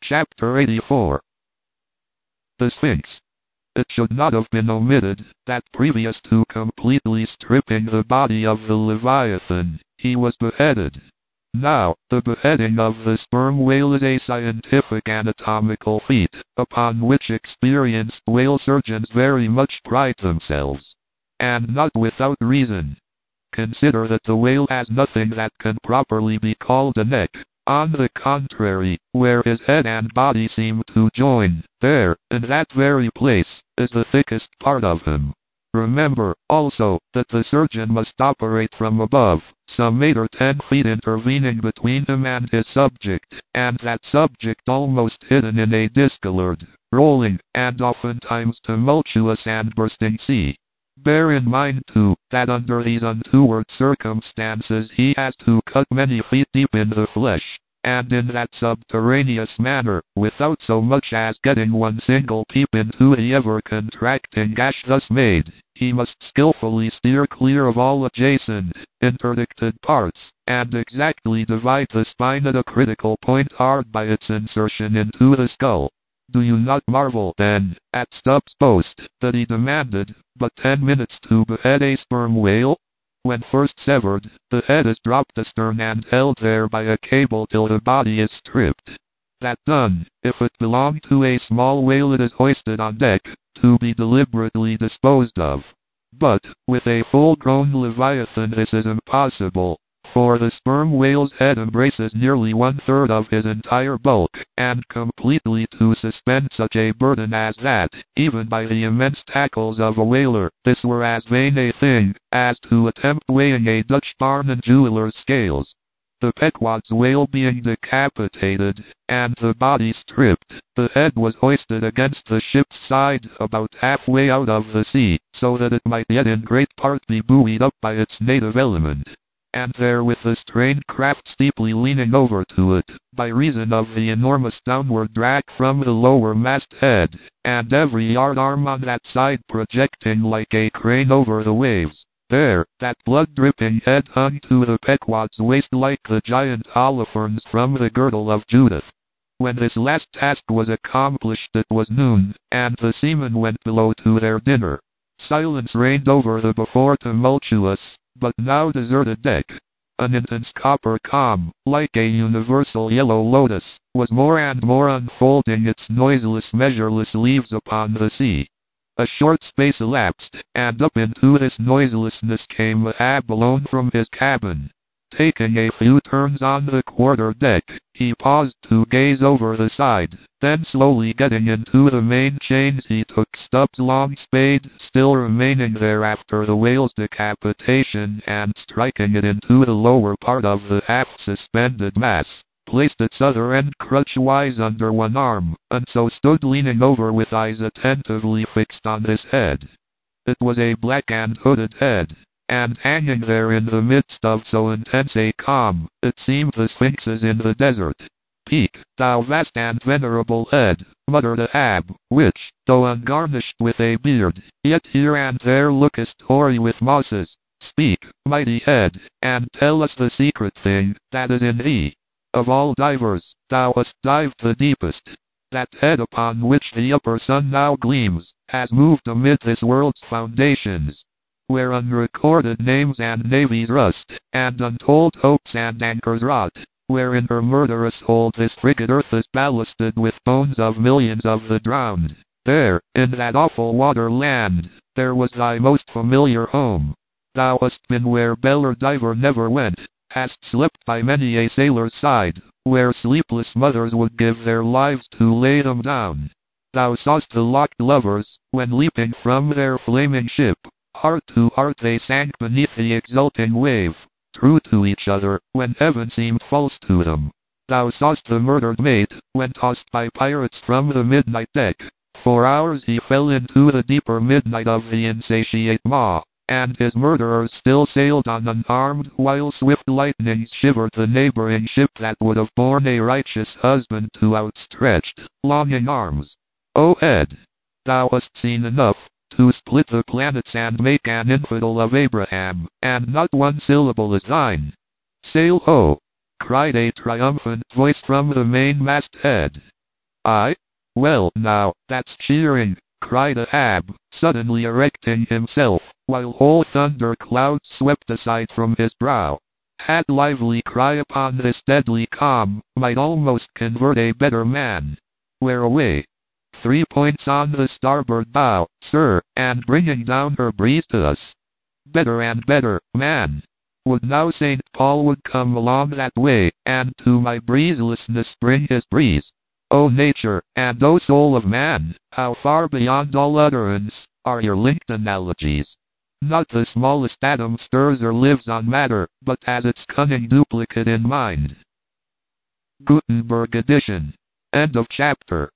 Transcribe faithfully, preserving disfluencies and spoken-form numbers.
Chapter eighty-four. The Sphinx. It should not have been omitted, that previous to completely stripping the body of the Leviathan, he was beheaded. Now, the beheading of the sperm whale is a scientific anatomical feat, upon which experienced whale surgeons very much pride themselves. And not without reason. Consider that the whale has nothing that can properly be called a neck. On the contrary, where his head and body seem to join, there, in that very place, is the thickest part of him. Remember, also, that the surgeon must operate from above, some eight or ten feet intervening between him and his subject, and that subject almost hidden in a discolored, rolling, and oftentimes tumultuous and bursting sea. Bear in mind, too, that under these untoward circumstances he has to cut many feet deep in the flesh, and in that subterraneous manner, without so much as getting one single peep into the ever-contracting gash thus made. He must skillfully steer clear of all adjacent, interdicted parts, and exactly divide the spine at a critical point hard by its insertion into the skull. Do you not marvel, then, at Stubbs' boast, that he demanded but ten minutes to behead a sperm whale? When first severed, the head is dropped astern and held there by a cable till the body is stripped. That done, if it belong to a small whale, it is hoisted on deck, to be deliberately disposed of. But, with a full-grown Leviathan this is impossible, for the sperm whale's head embraces nearly one-third of his entire bulk, and completely to suspend such a burden as that, even by the immense tackles of a whaler, this were as vain a thing, as to attempt weighing a Dutch barn and jeweller's scales. The Pequod's whale being decapitated, and the body stripped, the head was hoisted against the ship's side about halfway out of the sea, so that it might yet in great part be buoyed up by its native element. And there, with the strained craft steeply leaning over to it, by reason of the enormous downward drag from the lower masthead, and every yard arm on that side projecting like a crane over the waves, there, that blood-dripping head hung to the Pequod's waist like the giant Holofernes from the girdle of Judith. When this last task was accomplished it was noon, and the seamen went below to their dinner. Silence reigned over the before tumultuous, but now deserted deck. An intense copper calm, like a universal yellow lotus, was more and more unfolding its noiseless, measureless leaves upon the sea. A short space elapsed, and up into this noiselessness came Ahab alone from his cabin. Taking a few turns on the quarter deck, he paused to gaze over the side, then slowly getting into the main chains he took Stubbs' long spade, still remaining there after the whale's decapitation, and striking it into the lower part of the half-suspended mass, placed its other end crutch-wise under one arm, and so stood leaning over with eyes attentively fixed on this head. It was a black and hooded head, and hanging there in the midst of so intense a calm, it seemed the sphinxes in the desert. "Peak, thou vast and venerable head," muttered Ahab, "which, though ungarnished with a beard, yet here and there lookest hoary with mosses. Speak, mighty head, and tell us the secret thing that is in thee. Of all divers, thou hast dived the deepest. That head upon which the upper sun now gleams, has moved amid this world's foundations, where unrecorded names and navies rust, and untold hopes and anchors rot, where in her murderous hold this frigate earth is ballasted with bones of millions of the drowned. There, in that awful water land, there was thy most familiar home. Thou hast been where bell or diver never went, hast slept by many a sailor's side, where sleepless mothers would give their lives to lay them down. Thou saw'st the locked lovers, when leaping from their flaming ship, heart to heart they sank beneath the exulting wave, true to each other, when heaven seemed false to them. Thou saw'st the murdered mate, when tossed by pirates from the midnight deck. For hours he fell into the deeper midnight of the insatiate maw, and his murderers still sailed on unharmed, while swift lightnings shivered the neighboring ship that would have borne a righteous husband to outstretched, longing arms. O head, thou hast seen enough to split the planets and make an infidel of Abraham, and not one syllable is thine. Sail ho! Cried a triumphant voice from the main masthead. I? Well now, that's cheering, cried Ahab, suddenly erecting himself, while whole thunder clouds swept aside from his brow. That lively cry upon this deadly calm might almost convert a better man. Where away? Three points on the starboard bow, sir, and bringing down her breeze to us. Better and better, man. Would now Saint Paul would come along that way, and to my breezelessness bring his breeze. O nature, and O soul of man, how far beyond all utterance are your linked analogies. Not the smallest atom stirs or lives on matter, but has its cunning duplicate in mind. Gutenberg edition. End of chapter.